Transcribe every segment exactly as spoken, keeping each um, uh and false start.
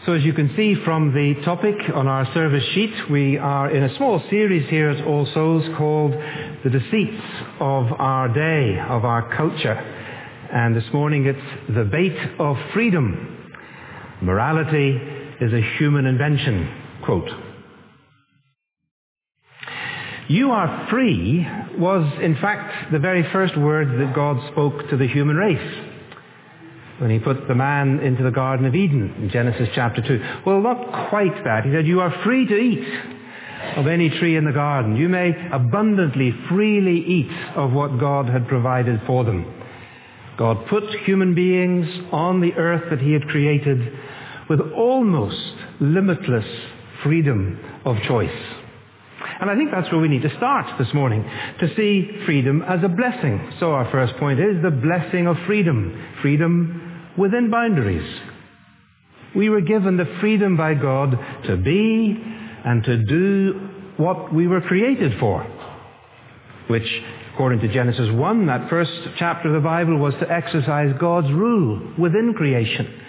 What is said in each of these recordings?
So as you can see from the topic on our service sheet, we are in a small series here at All Souls called The Deceits of Our Day, of our culture. And this morning it's the bait of freedom. Morality is a human invention. Quote. You are free was in fact the very first word that God spoke to the human race when he put the man into the Garden of Eden in Genesis chapter two. Well, not quite that. He said, you are free to eat of any tree in the garden. You may abundantly, freely eat of what God had provided for them. God put human beings on the earth that he had created with almost limitless freedom of choice. And I think that's where we need to start this morning, to see freedom as a blessing. So our first point is the blessing of freedom. Freedom within boundaries. We were given the freedom by God to be and to do what we were created for, which, according to Genesis one, that first chapter of the Bible, was to exercise God's rule within creation,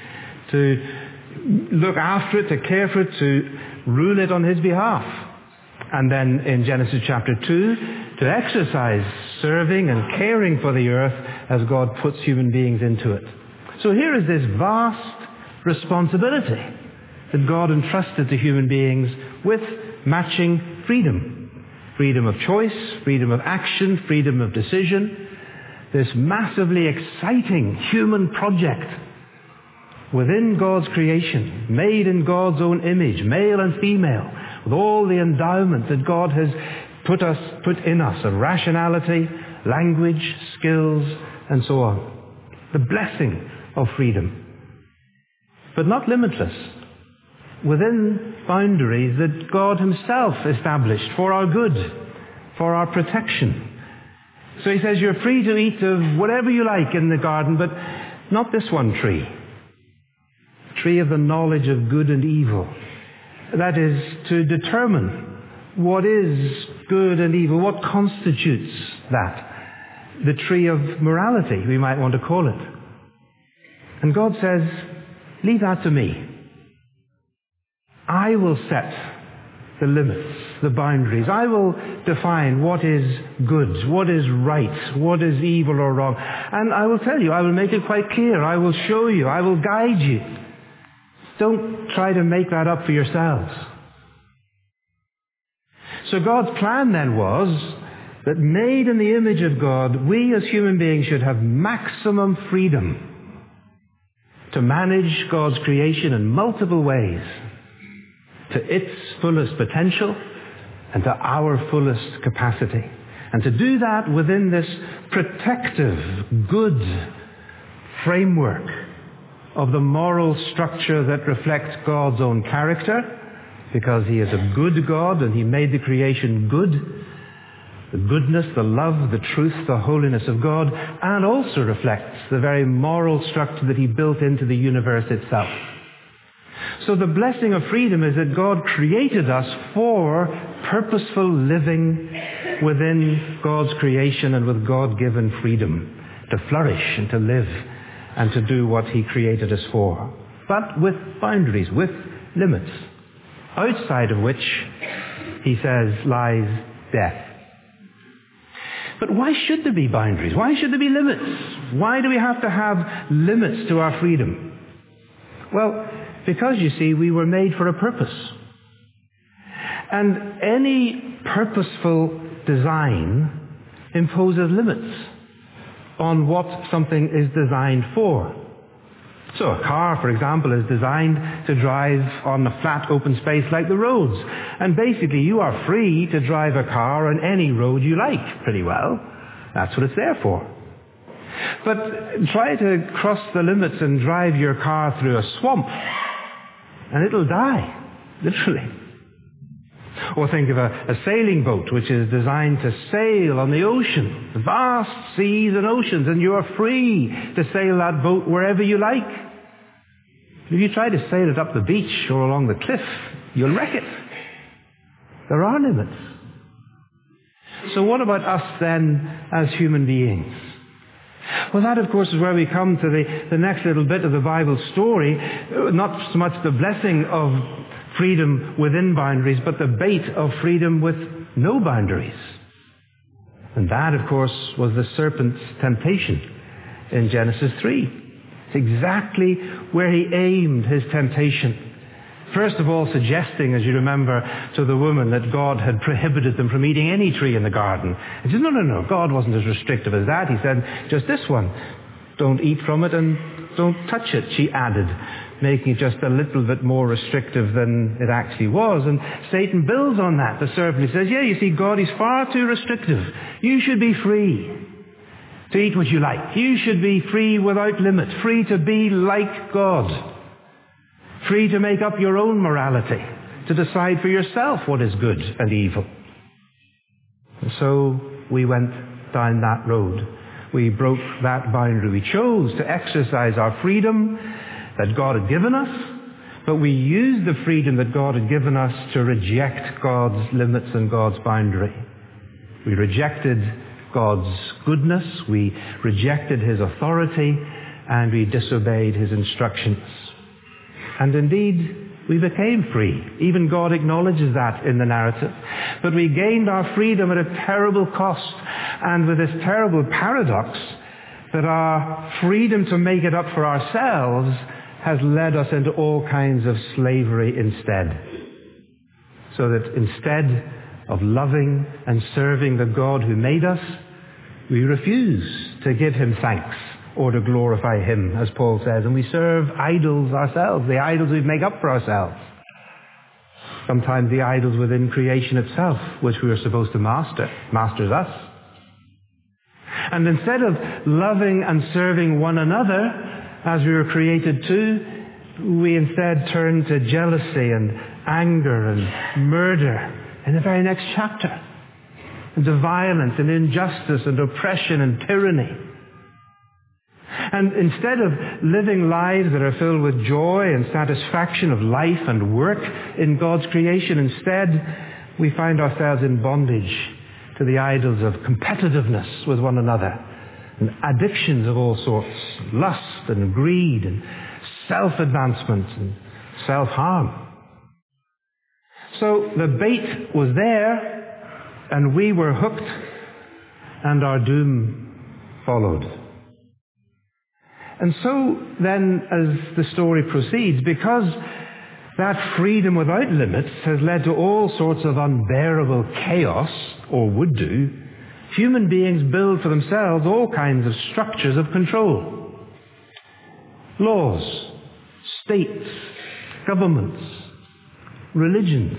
to look after it, to care for it, to rule it on his behalf. And then in Genesis chapter two, to exercise serving and caring for the earth as God puts human beings into it. So here is this vast responsibility that God entrusted to human beings with matching freedom. Freedom of choice, freedom of action, freedom of decision. This massively exciting human project within God's creation, made in God's own image, male and female, with all the endowment that God has put us, put in us of rationality, language, skills, and so on. The blessing of freedom. But not limitless. Within boundaries that God himself established for our good, for our protection. So he says you're free to eat of whatever you like in the garden, but not this one tree. Tree of the knowledge of good and evil. That is to determine what is good and evil, what constitutes that. The tree of morality, we might want to call it. And God says, leave that to me. I will set the limits, the boundaries. I will define what is good, what is right, what is evil or wrong. And I will tell you, I will make it quite clear. I will show you. I will guide you. Don't try to make that up for yourselves. So God's plan then was that made in the image of God, we as human beings should have maximum freedom to manage God's creation in multiple ways, to its fullest potential and to our fullest capacity. And to do that within this protective, good framework of the moral structure that reflects God's own character, because he is a good God and he made the creation good. The goodness, the love, the truth, the holiness of God, and also reflects the very moral structure that he built into the universe itself. So the blessing of freedom is that God created us for purposeful living within God's creation and with God-given freedom to flourish and to live and to do what he created us for. But with boundaries, with limits, outside of which, he says, lies death. But why should there be boundaries? Why should there be limits? Why do we have to have limits to our freedom? Well, because, you see, we were made for a purpose. And any purposeful design imposes limits on what something is designed for. So a car, for example, is designed to drive on a flat open space like the roads. And basically you are free to drive a car on any road you like pretty well. That's what it's there for. But try to cross the limits and drive your car through a swamp and it'll die, literally. Or think of a, a sailing boat which is designed to sail on the ocean, vast seas and oceans, and you are free to sail that boat wherever you like. If you try to sail it up the beach or along the cliff, you'll wreck it. There are limits. So what about us then as human beings? Well, that, of course, is where we come to the, the next little bit of the Bible story. Not so much the blessing of freedom within boundaries, but the bait of freedom with no boundaries. And that, of course, was the serpent's temptation in Genesis three. It's exactly where he aimed his temptation. First of all, suggesting, as you remember, to the woman that God had prohibited them from eating any tree in the garden. He said, no, no, no, God wasn't as restrictive as that. He said, just this one. Don't eat from it and don't touch it, she added, making it just a little bit more restrictive than it actually was. And Satan builds on that. The serpent says, yeah, you see, God is far too restrictive. You should be free to eat what you like. You should be free without limit, free to be like God. Free to make up your own morality, to decide for yourself what is good and evil. And so we went down that road. We broke that boundary. We chose to exercise our freedom that God had given us, but we used the freedom that God had given us to reject God's limits and God's boundary. We rejected God's goodness, we rejected His authority, and we disobeyed His instructions. And indeed, we became free. Even God acknowledges that in the narrative. But we gained our freedom at a terrible cost, and with this terrible paradox that our freedom to make it up for ourselves has led us into all kinds of slavery instead. So that instead of loving and serving the God who made us, we refuse to give Him thanks or to glorify Him, as Paul says, and we serve idols ourselves, the idols we make up for ourselves. Sometimes the idols within creation itself, which we are supposed to master, masters us. And instead of loving and serving one another, as we were created to, we instead turn to jealousy and anger and murder in the very next chapter, and to violence and injustice and oppression and tyranny. And instead of living lives that are filled with joy and satisfaction of life and work in God's creation, instead we find ourselves in bondage to the idols of competitiveness with one another, and addictions of all sorts, lust and greed and self-advancement and self-harm. So the bait was there, and we were hooked, and our doom followed. And so then, as the story proceeds, because that freedom without limits has led to all sorts of unbearable chaos, or would do, human beings build for themselves all kinds of structures of control. Laws, states, governments, religions,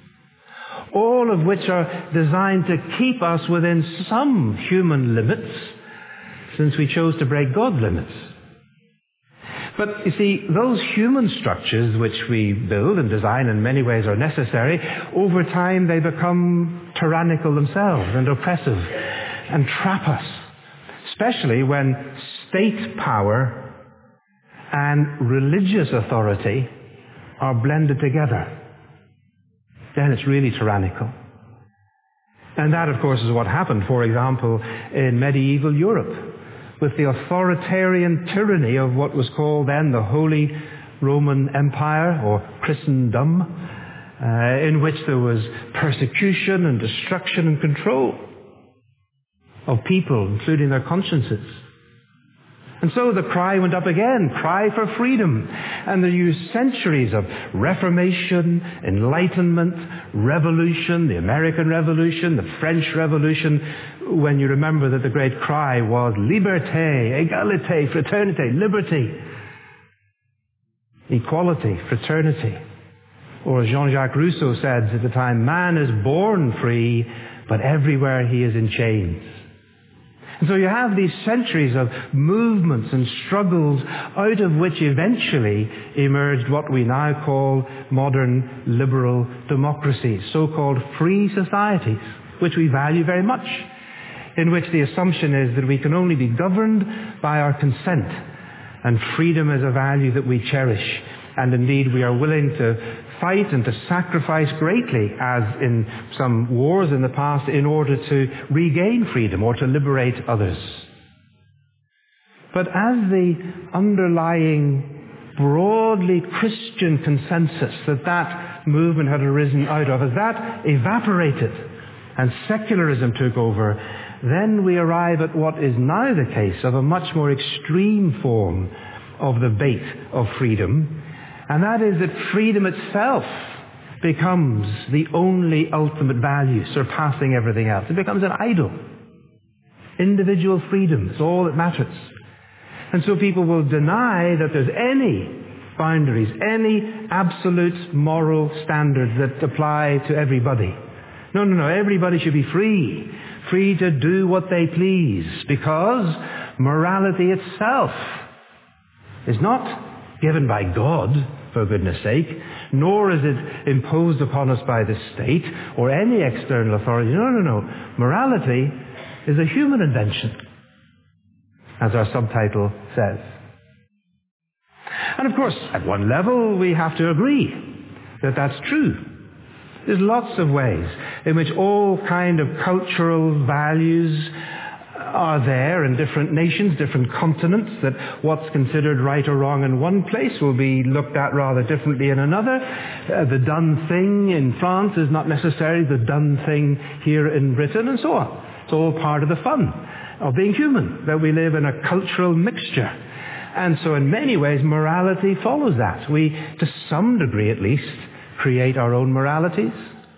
all of which are designed to keep us within some human limits, since we chose to break God's limits. But you see, those human structures which we build and design in many ways are necessary, over time they become tyrannical themselves and oppressive and trap us, especially when state power and religious authority are blended together. Then it's really tyrannical. And that, of course, is what happened, for example, in medieval Europe, with the authoritarian tyranny of what was called then the Holy Roman Empire, or Christendom, uh, in which there was persecution and destruction and control of people, including their consciences. And so the cry went up again, cry for freedom. And there were centuries of Reformation, Enlightenment, Revolution, the American Revolution, the French Revolution, when you remember that the great cry was liberté, égalité, fraternité, liberty, equality, fraternity. Or as Jean-Jacques Rousseau said at the time, man is born free, but everywhere he is in chains. And so you have these centuries of movements and struggles, out of which eventually emerged what we now call modern liberal democracies, so-called free societies, which we value very much, in which the assumption is that we can only be governed by our consent, and freedom is a value that we cherish. And indeed, we are willing to fight and to sacrifice greatly, as in some wars in the past, in order to regain freedom or to liberate others. but as the underlying broadly Christian consensus that that movement had arisen out of, as that evaporated and secularism took over, then we arrive at what is now the case of a much more extreme form of the bait of freedom, and that is that freedom itself becomes the only ultimate value, surpassing everything else. It becomes an idol. Individual freedom is all that matters. And so people will deny that there's any boundaries, any absolute moral standards that apply to everybody. No, no, no, everybody should be free, free to do what they please, because morality itself is not given by God, for goodness sake, nor is it imposed upon us by the state or any external authority. No, no, no. Morality is a human invention, as our subtitle says. And of course, at one level, we have to agree that that's true. There's lots of ways in which all kind of cultural values are there in different nations, different continents, that what's considered right or wrong in one place will be looked at rather differently in another. Uh, the done thing in France is not necessarily the done thing here in Britain, and so on. It's all part of the fun of being human, that we live in a cultural mixture. And so in many ways, morality follows that. We, to some degree at least, create our own moralities.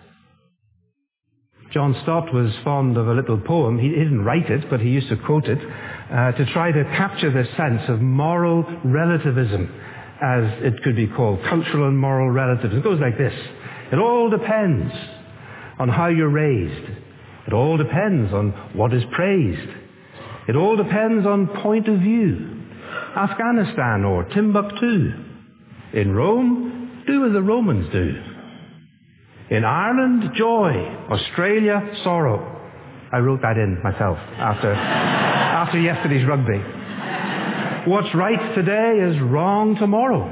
John Stott was fond of a little poem. He didn't write it, but he used to quote it uh, to try to capture this sense of moral relativism, as it could be called, cultural and moral relativism. It goes like this. It all depends on how you're raised. It all depends on what is praised. It all depends on point of view. Afghanistan or Timbuktu. In Rome, do as the Romans do. In Ireland, joy. Australia, sorrow. I wrote that in myself after, after yesterday's rugby. What's right today is wrong tomorrow.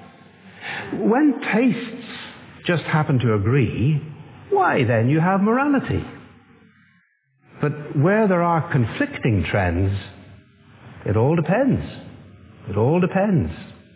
When tastes just happen to agree, why then you have morality. But where there are conflicting trends, it all depends. It all depends.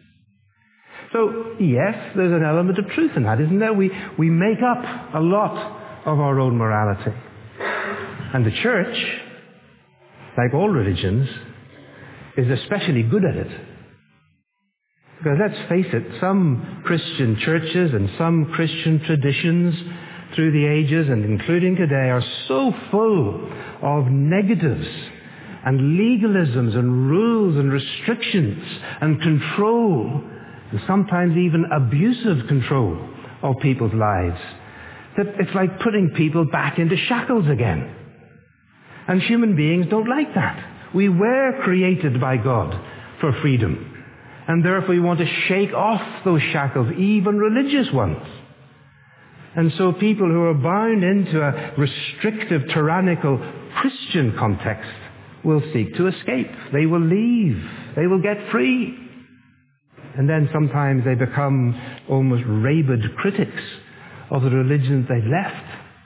So, yes, there's an element of truth in that, isn't there? We, we make up a lot of our own morality. And the church, like all religions, is especially good at it. Because let's face it, some Christian churches and some Christian traditions through the ages and including today are so full of negatives and legalisms and rules and restrictions and control, and sometimes even abusive control of people's lives, that it's like putting people back into shackles again. And human beings don't like that. We were created by God for freedom, and therefore we want to shake off those shackles, even religious ones. And so people who are bound into a restrictive, tyrannical Christian context will seek to escape. They will leave. They will get free. And then sometimes they become almost rabid critics of the religions they've left.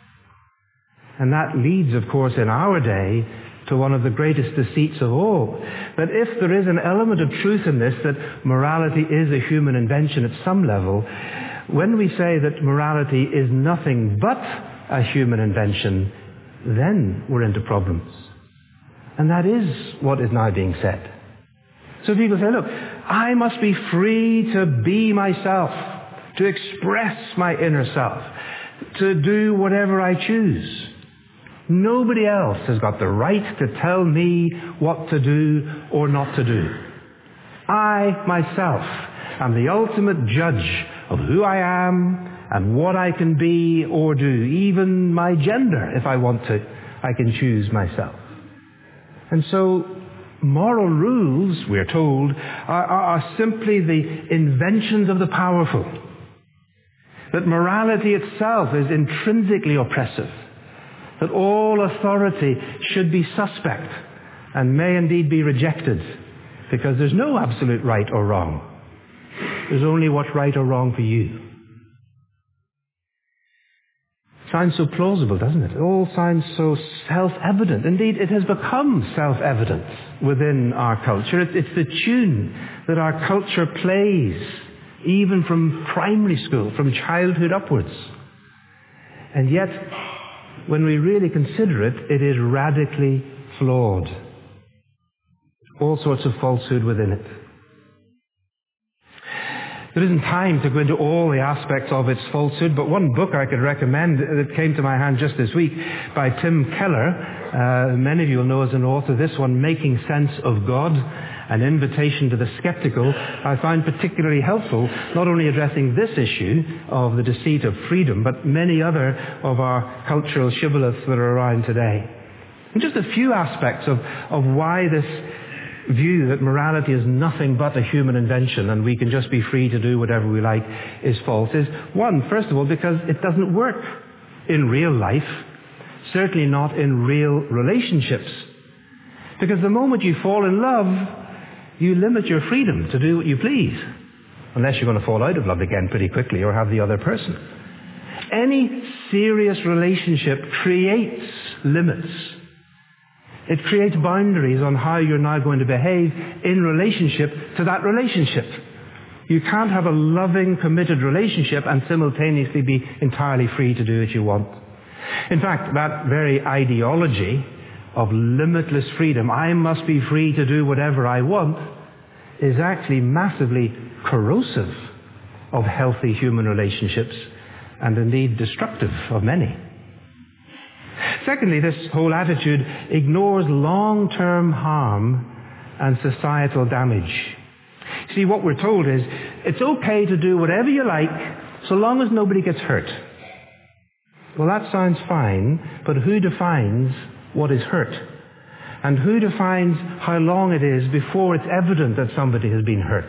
And that leads, of course, in our day to one of the greatest deceits of all. That if there is an element of truth in this, that morality is a human invention at some level, when we say that morality is nothing but a human invention, then we're into problems. And that is what is now being said. So people say, look, I must be free to be myself, to express my inner self, to do whatever I choose. Nobody else has got the right to tell me what to do or not to do. I, myself, am the ultimate judge of who I am and what I can be or do. Even my gender, if I want to, I can choose myself. And so moral rules, we're told, are, are, are simply the inventions of the powerful. That morality itself is intrinsically oppressive. That all authority should be suspect and may indeed be rejected, because there's no absolute right or wrong. There's only what's right or wrong for you. sounds so plausible, doesn't it? It all sounds so self-evident. Indeed, it has become self-evident within our culture. It, it's the tune that our culture plays, even from primary school, from childhood upwards. And yet, when we really consider it, it is radically flawed. All sorts of falsehood within it. There isn't time to go into all the aspects of its falsehood, but one book I could recommend that came to my hand just this week by Tim Keller, uh, many of you will know as an author, this one, Making Sense of God, an invitation to the skeptical, I find particularly helpful, not only addressing this issue of the deceit of freedom, but many other of our cultural shibboleths that are around today. And just a few aspects of, of why this view that morality is nothing but a human invention and we can just be free to do whatever we like is false is, one, first of all, because it doesn't work in real life, certainly not in real relationships. Because the moment you fall in love, you limit your freedom to do what you please, unless you're going to fall out of love again pretty quickly or have the other person. Any serious relationship creates limits. It creates boundaries on how you're now going to behave in relationship to that relationship. You can't have a loving, committed relationship and simultaneously be entirely free to do what you want. In fact, that very ideology of limitless freedom, I must be free to do whatever I want, is actually massively corrosive of healthy human relationships and indeed destructive of many. Secondly, this whole attitude ignores long-term harm and societal damage. See, what we're told is, it's okay to do whatever you like so long as nobody gets hurt. Well, that sounds fine, but who defines what is hurt? And who defines how long it is before it's evident that somebody has been hurt?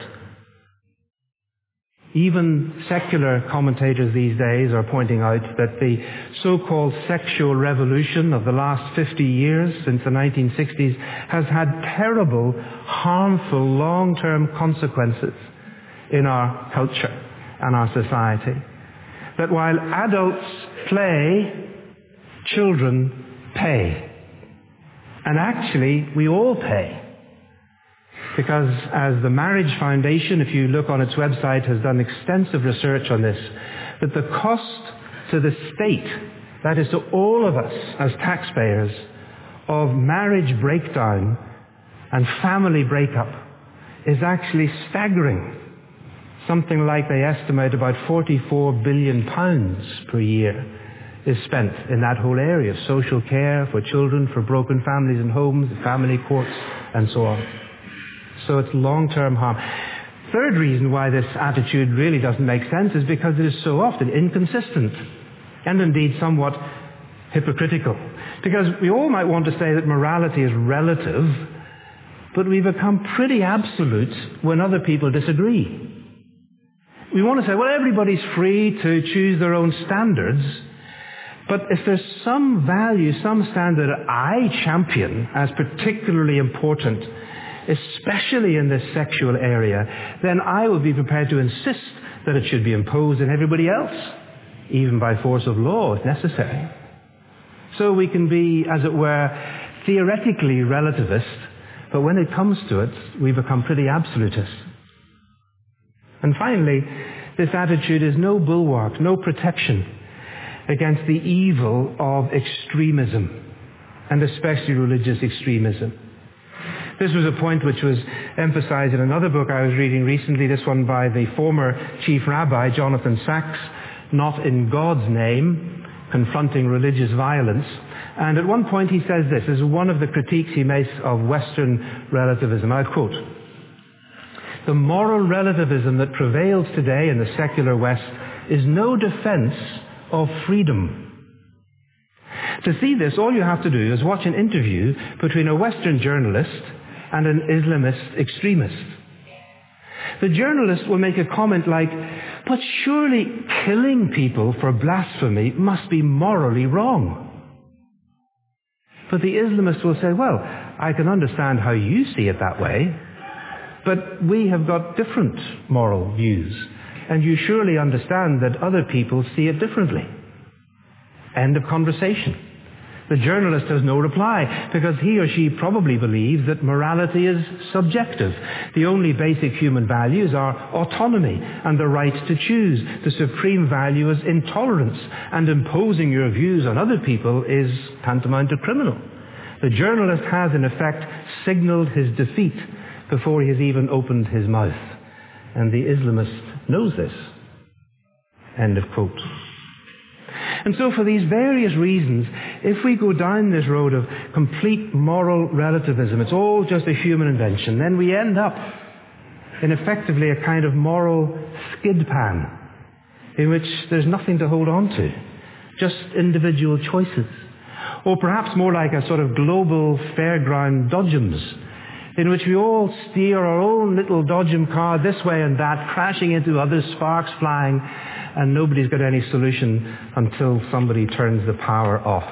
Even secular commentators these days are pointing out that the so-called sexual revolution of the last fifty years, since the nineteen sixties, has had terrible, harmful, long-term consequences in our culture and our society. That while adults play, children pay. And actually, we all pay. Because as the Marriage Foundation, if you look on its website, has done extensive research on this, that the cost to the state, that is to all of us as taxpayers, of marriage breakdown and family breakup is actually staggering. Something like, they estimate, about forty-four billion pounds per year is spent in that whole area of social care for children, for broken families and homes, family courts, and so on. So it's long-term harm. Third reason why this attitude really doesn't make sense is because it is so often inconsistent and indeed somewhat hypocritical. Because we all might want to say that morality is relative, but we become pretty absolute when other people disagree. We want to say, well, everybody's free to choose their own standards, but if there's some value, some standard I champion as particularly important, especially in this sexual area, then I will be prepared to insist that it should be imposed on everybody else, even by force of law if necessary. So we can be, as it were, theoretically relativist, but when it comes to it, we become pretty absolutist. And finally, this attitude is no bulwark, no protection against the evil of extremism, and especially religious extremism. This was a point which was emphasized in another book I was reading recently, this one by the former chief rabbi, Jonathan Sacks, Not in God's Name, Confronting Religious Violence. And at one point he says this, as one of the critiques he makes of Western relativism, I quote, "The moral relativism that prevails today in the secular West is no defense of freedom. To see this, all you have to do is watch an interview between a Western journalist and an Islamist extremist. The journalist will make a comment like, but surely killing people for blasphemy must be morally wrong. But the Islamist will say, well, I can understand how you see it that way, but we have got different moral views, and you surely understand that other people see it differently. End of conversation. The journalist has no reply because he or she probably believes that morality is subjective. The only basic human values are autonomy and the right to choose. The supreme value is intolerance, and imposing your views on other people is tantamount to criminal. The journalist has in effect signaled his defeat before he has even opened his mouth. And the Islamist knows this. End of quote. And so for these various reasons, if we go down this road of complete moral relativism, it's all just a human invention, then we end up in effectively a kind of moral skid pan in which there's nothing to hold on to, just individual choices. Or perhaps more like a sort of global fairground dodgems, in which we all steer our own little dodgem car this way and that, crashing into others, sparks flying, and nobody's got any solution until somebody turns the power off.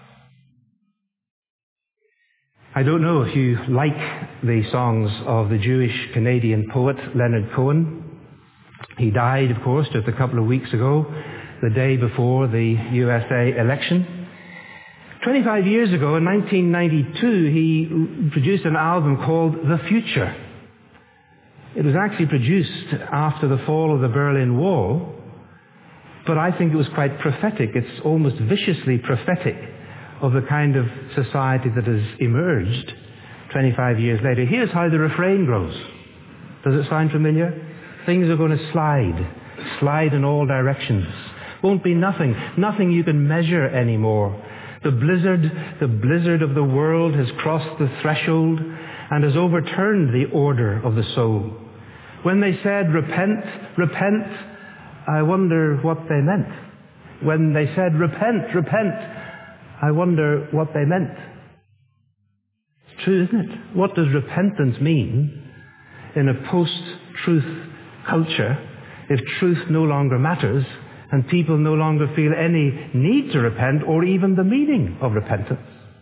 I don't know if you like the songs of the Jewish Canadian poet Leonard Cohen. He died, of course, just a couple of weeks ago, the day before the U S A election. twenty-five years ago, in nineteen ninety-two, he produced an album called The Future. It was actually produced after the fall of the Berlin Wall, but I think it was quite prophetic. It's almost viciously prophetic of the kind of society that has emerged twenty-five years later. Here's how the refrain goes. Does it sound familiar? Things are going to slide, slide in all directions. Won't be nothing, nothing you can measure anymore. The blizzard, the blizzard of the world has crossed the threshold and has overturned the order of the soul. When they said, repent, repent, I wonder what they meant. When they said, repent, repent, I wonder what they meant. It's true, isn't it? What does repentance mean in a post-truth culture if truth no longer matters and people no longer feel any need to repent or even the meaning of repentance?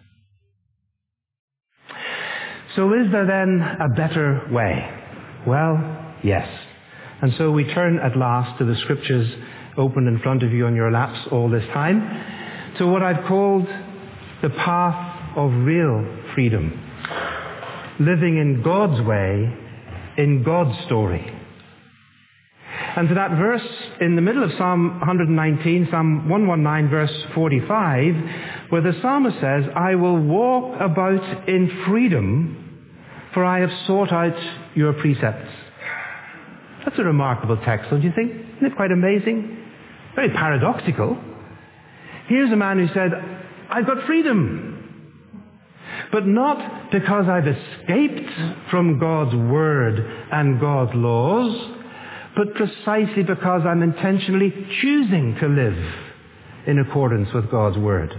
So is there then a better way? Well, yes. And so we turn at last to the scriptures open in front of you on your laps all this time, to what I've called the path of real freedom. Living in God's way, in God's story. And to that verse in the middle of Psalm one nineteen, Psalm one nineteen, verse forty-five, where the psalmist says, I will walk about in freedom, for I have sought out your precepts. That's a remarkable text, don't you think? Isn't it quite amazing? Very paradoxical. Here's a man who said, I've got freedom, but not because I've escaped from God's word and God's laws, but precisely because I'm intentionally choosing to live in accordance with God's word.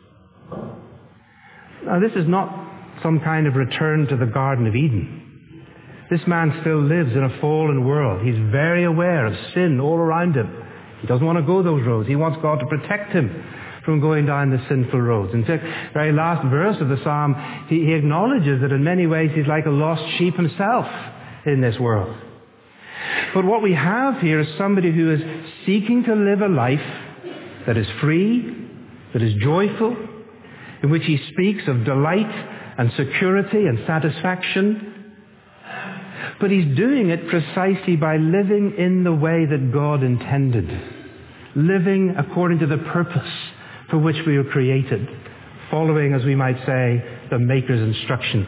Now, this is not some kind of return to the Garden of Eden. This man still lives in a fallen world. He's very aware of sin all around him. He doesn't want to go those roads. He wants God to protect him from going down the sinful roads. In fact, the very last verse of the psalm, he, he acknowledges that in many ways he's like a lost sheep himself in this world. But what we have here is somebody who is seeking to live a life that is free, that is joyful, in which he speaks of delight and security and satisfaction. But he's doing it precisely by living in the way that God intended. Living according to the purpose for which we were created. Following, as we might say, the Maker's instructions.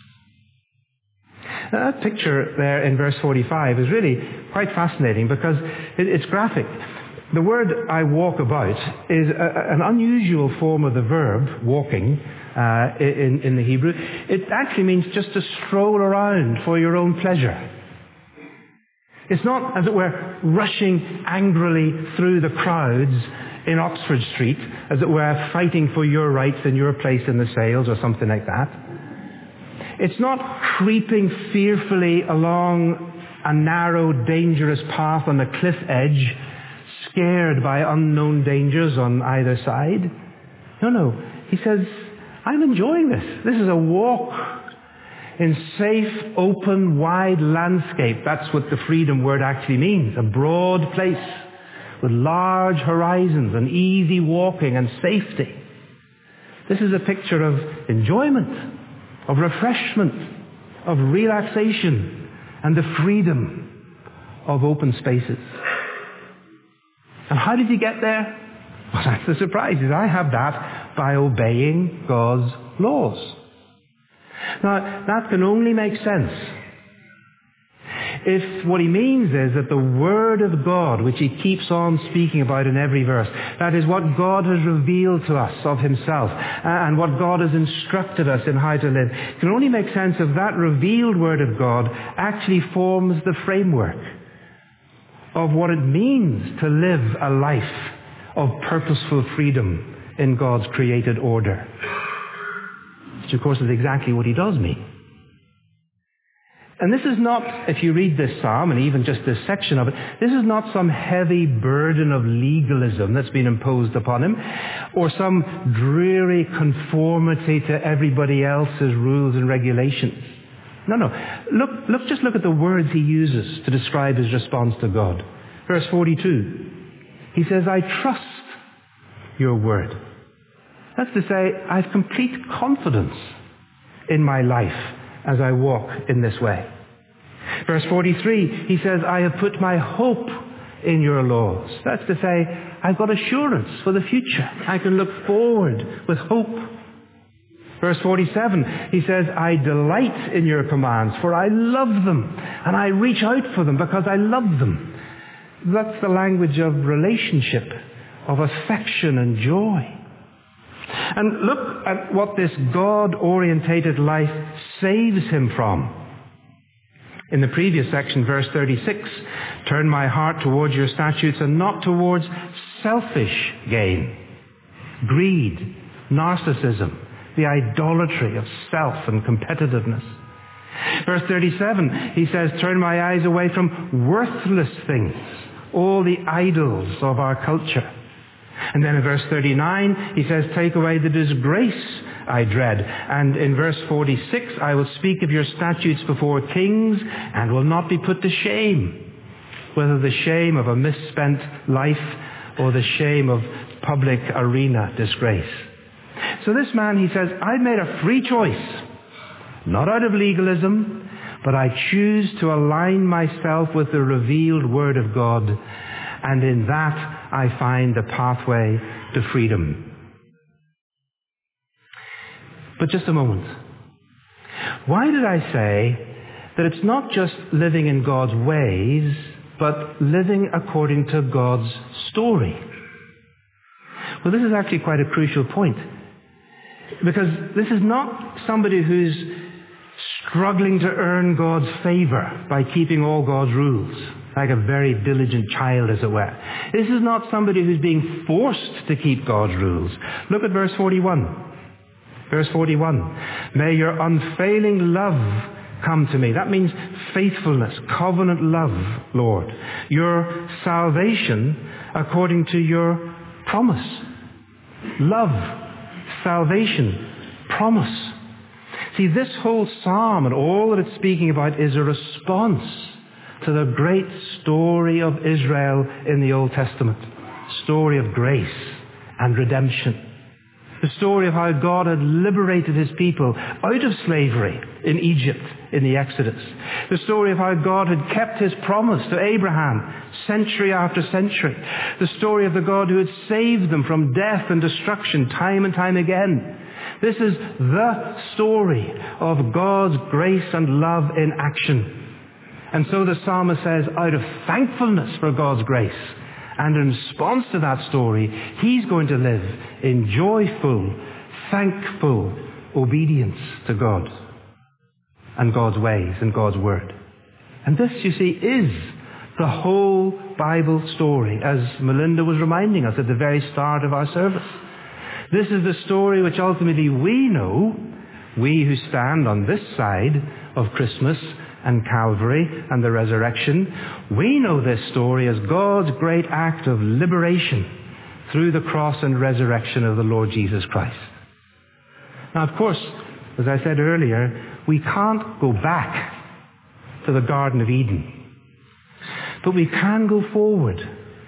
Now, that picture there in verse forty-five is really quite fascinating because it, it's graphic. The word I walk about is a, an unusual form of the verb, walking, uh, in, in the Hebrew. It actually means just to stroll around for your own pleasure. It's not, as it were, rushing angrily through the crowds in Oxford Street, as it were, fighting for your rights and your place in the sales or something like that. It's not creeping fearfully along a narrow, dangerous path on a cliff edge, scared by unknown dangers on either side. No, no. He says, I'm enjoying this. This is a walk in safe, open, wide landscape. That's what the freedom word actually means. A broad place with large horizons and easy walking and safety. This is a picture of enjoyment, of refreshment, of relaxation, and the freedom of open spaces. And how did he get there? Well, that's the surprise. I have that by obeying God's laws. Now, that can only make sense if what he means is that the Word of God, which he keeps on speaking about in every verse, that is what God has revealed to us of himself and what God has instructed us in how to live, it can only make sense if that revealed Word of God actually forms the framework of what it means to live a life of purposeful freedom in God's created order. Which, of course, is exactly what he does mean. And this is not, if you read this psalm, and even just this section of it, this is not some heavy burden of legalism that's been imposed upon him, or some dreary conformity to everybody else's rules and regulations. No, no. Look, look, just look at the words he uses to describe his response to God. Verse forty-two, he says, I trust your word. That's to say, I have complete confidence in my life as I walk in this way. Verse forty-three, he says, I have put my hope in your laws. That's to say, I've got assurance for the future. I can look forward with hope. Verse forty-seven, he says, I delight in your commands, for I love them, and I reach out for them because I love them. That's the language of relationship, of affection and joy. And look at what this God-orientated life saves him from. In the previous section, verse thirty-six, turn my heart towards your statutes and not towards selfish gain, greed, narcissism, the idolatry of self and competitiveness. Verse thirty-seven, he says, turn my eyes away from worthless things, all the idols of our culture. And then in verse thirty-nine, he says, take away the disgrace I dread. And in verse forty-six, I will speak of your statutes before kings and will not be put to shame, whether the shame of a misspent life or the shame of public arena disgrace. So this man, he says, I've made a free choice, not out of legalism, but I choose to align myself with the revealed Word of God, and in that I find the pathway to freedom. But just a moment. Why did I say that it's not just living in God's ways, but living according to God's story? Well, this is actually quite a crucial point. Because this is not somebody who's struggling to earn God's favor by keeping all God's rules, like a very diligent child, as it were. This is not somebody who's being forced to keep God's rules. Look at verse forty-one. Verse forty-one. May your unfailing love come to me. That means faithfulness, covenant love, Lord. Your salvation according to your promise. Love, salvation, promise. See, this whole psalm and all that it's speaking about is a response to the great story of Israel in the Old Testament. Story of grace and redemption. The story of how God had liberated his people out of slavery in Egypt in the Exodus. The story of how God had kept his promise to Abraham century after century. The story of the God who had saved them from death and destruction time and time again. This is the story of God's grace and love in action. And so the psalmist says, out of thankfulness for God's grace, and in response to that story, he's going to live in joyful, thankful obedience to God and God's ways and God's word. And this, you see, is the whole Bible story, as Melinda was reminding us at the very start of our service. This is the story which ultimately we know, we who stand on this side of Christmas and Calvary and the resurrection. We know this story as God's great act of liberation through the cross and resurrection of the Lord Jesus Christ. Now, of course, as I said earlier, we can't go back to the Garden of Eden, but we can go forward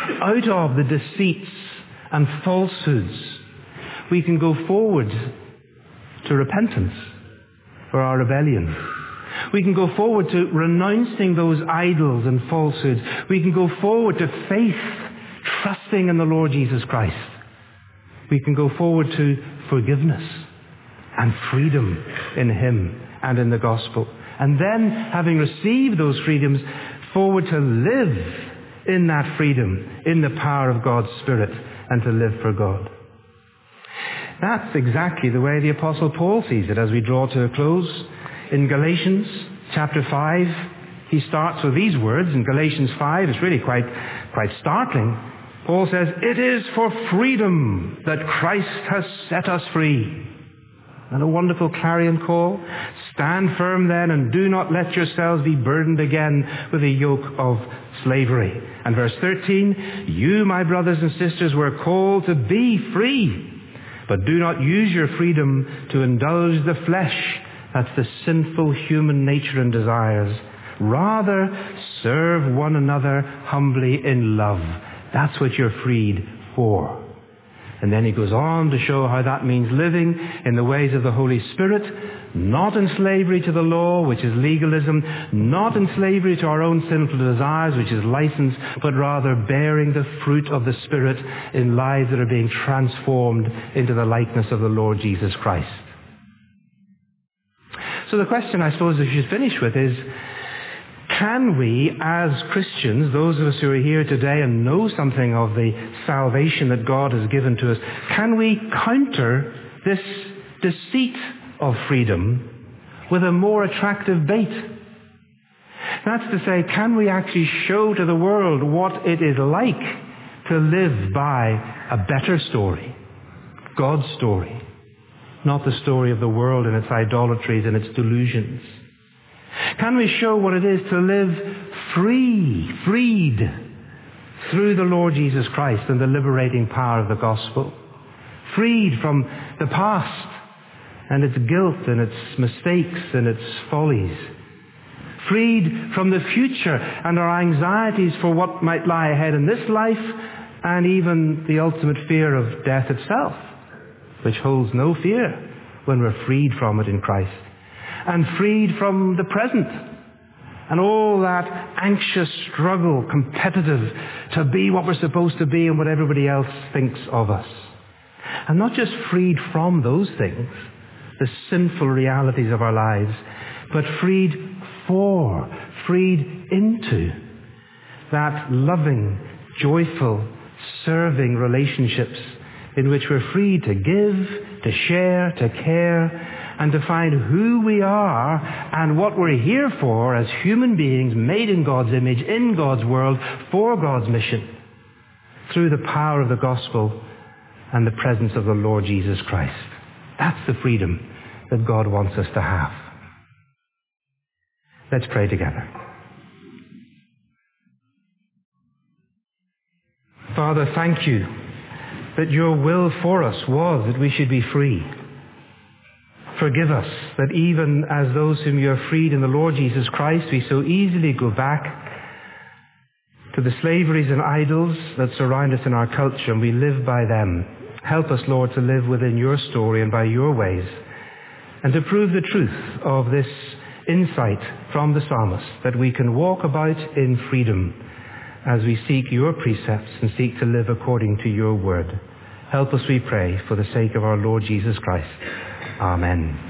out of the deceits and falsehoods, we can go forward to repentance for our rebellion. We can go forward to renouncing those idols and falsehoods. We can go forward to faith, trusting in the Lord Jesus Christ. We can go forward to forgiveness and freedom in Him and in the gospel. And then, having received those freedoms, forward to live in that freedom, in the power of God's Spirit, and to live for God. That's exactly the way the Apostle Paul sees it as we draw to a close. In Galatians chapter five, he starts with these words. In Galatians five, it's really quite, quite startling. Paul says, "It is for freedom that Christ has set us free." And a wonderful clarion call. "Stand firm then, and do not let yourselves be burdened again with a yoke of slavery." And verse thirteen, "You, my brothers and sisters, were called to be free, but do not use your freedom to indulge the flesh," that's the sinful human nature and desires. "Rather, serve one another humbly in love." That's what you're freed for. And then he goes on to show how that means living in the ways of the Holy Spirit, not in slavery to the law, which is legalism, not in slavery to our own sinful desires, which is license, but rather bearing the fruit of the Spirit in lives that are being transformed into the likeness of the Lord Jesus Christ. So the question I suppose we should finish with is, can we, as Christians, those of us who are here today and know something of the salvation that God has given to us, can we counter this deceit of freedom with a more attractive bait? That's to say, can we actually show to the world what it is like to live by a better story, God's story, not the story of the world and its idolatries and its delusions? Can we show what it is to live free, freed through the Lord Jesus Christ and the liberating power of the gospel? Freed from the past and its guilt and its mistakes and its follies. Freed from the future and our anxieties for what might lie ahead in this life, and even the ultimate fear of death itself, which holds no fear when we're freed from it in Christ. And freed from the present and all that anxious struggle, competitive, to be what we're supposed to be and what everybody else thinks of us. And not just freed from those things, the sinful realities of our lives, but freed for, freed into that loving, joyful, serving relationships in which we're free to give, to share, to care, and to find who we are and what we're here for as human beings made in God's image, in God's world, for God's mission, through the power of the gospel and the presence of the Lord Jesus Christ. That's the freedom that God wants us to have. Let's pray together. Father, thank you that your will for us was that we should be free. Forgive us that even as those whom you have freed in the Lord Jesus Christ, we so easily go back to the slaveries and idols that surround us in our culture, and we live by them. Help us, Lord, to live within your story and by your ways, and to prove the truth of this insight from the psalmist, that we can walk about in freedom as we seek your precepts and seek to live according to your word. Help us, we pray, for the sake of our Lord Jesus Christ. Amen.